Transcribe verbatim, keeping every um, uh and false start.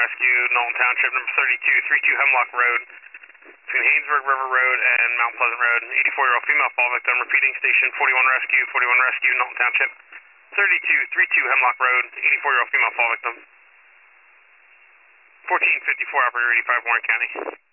Rescue, Knowlton Township, number thirty-two thirty-two Hemlock Road, between Haynesburg River Road and Mount Pleasant Road. eighty-four-year-old female fall victim, repeating station forty-one Rescue, forty-one Rescue, Knowlton Township, thirty-two thirty-two Hemlock Road, eighty-four-year-old female fall victim. fourteen fifty-four, operator eighty-five, Warren County.